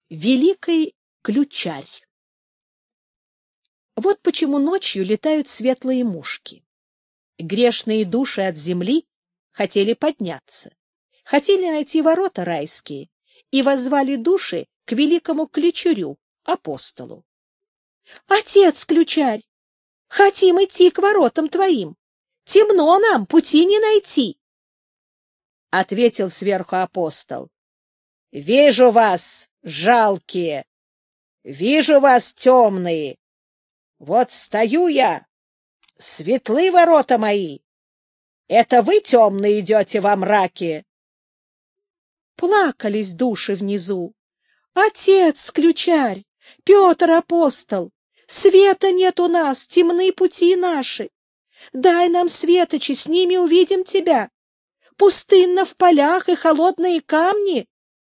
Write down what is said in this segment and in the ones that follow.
Великий ключарь. Вот почему ночью летают светлые мушки. Грешные души от земли хотели подняться, хотели найти ворота райские и воззвали души к великому ключарю, апостолу. — Отец ключарь, хотим идти к воротам твоим. Темно нам, пути не найти. Ответил сверху апостол. — Вижу вас, жалкие, вижу вас, темные. Вот стою я, светлы ворота мои. Это вы, темные, идете во мраке? Плакались души внизу. Отец, ключарь, Петр апостол, света нет у нас, темны пути наши. Дай нам светочи, с ними увидим тебя. Пустынно в полях и холодные камни.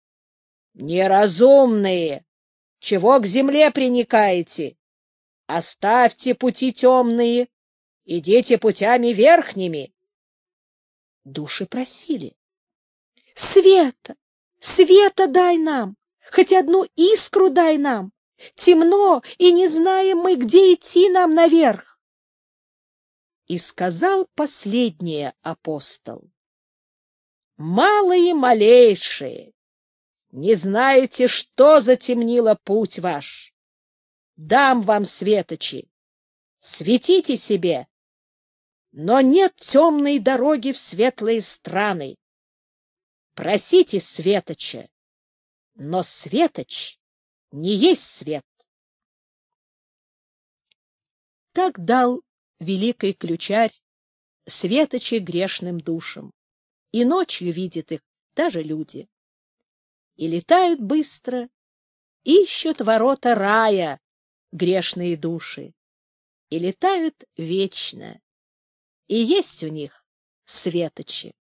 Неразумные! Чего к земле приникаете? Оставьте пути темные, идите путями верхними. Души просили. Света, света дай нам, хоть одну искру дай нам. Темно, и не знаем мы, где идти нам наверх. И сказал последнее апостол. Малые малейшие, не знаете, что затемнило путь ваш. Дам вам светочи, светите себе, но нет темной дороги в светлые страны. Просите светоча, но светоч не есть свет. Так дал великий ключарь светочи грешным душам, и ночью видят их даже люди. И летают быстро, ищут ворота рая грешные души, и летают вечно, и есть у них светочи.